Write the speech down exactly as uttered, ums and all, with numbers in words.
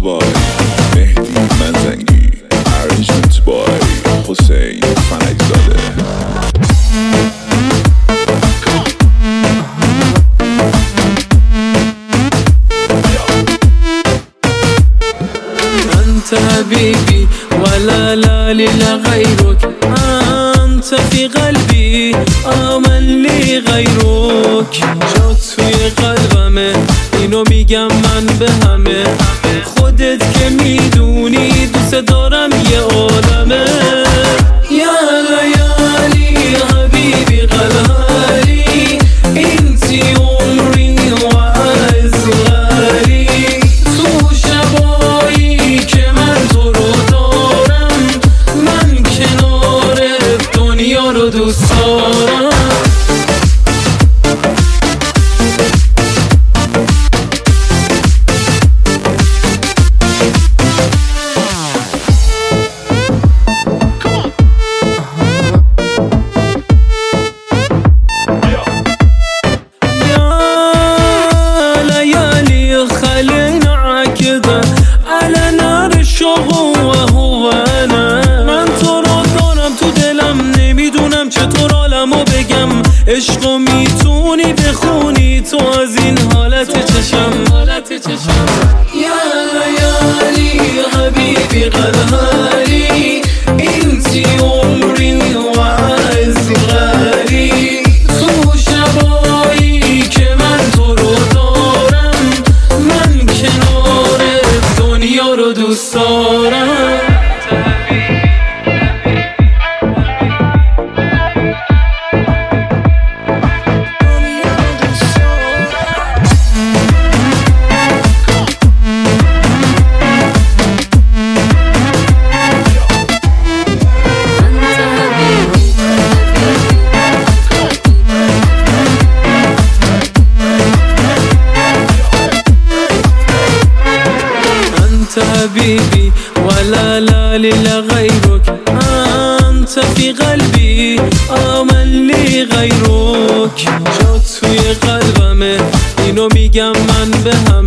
بای مهدی منزنگی ارجنت بای حسین فنک زاده. أنت حبيبي ولا لا لغيرك، أنت في قلبي آمن لي غيرك. جات توی قلبمه اینو میگم من به همه، خودت که میدونی دوست دارم یه عالمه. یا لیالی حبیبی قلبی انتی عمری و عزغری، تو شبایی که من تو رو دارم من کنار دنیا رو دوست دارم. وهو انا من تو رو دارم تو دلم، نمیدونم چطور حالمو بگم. عشقو میتونی بخونی تو از این حالت چشم. یا لیالی حبیبی قلبی انتی عمری و عزغری، تو شبایی که من تو رو دارم من کنار دنیا رو دوست دارم. حبيبي ولا لا لغيرك، أنت في قلبي آمن لي غيرك. جات توی قلبمه اینو میگم من به همه.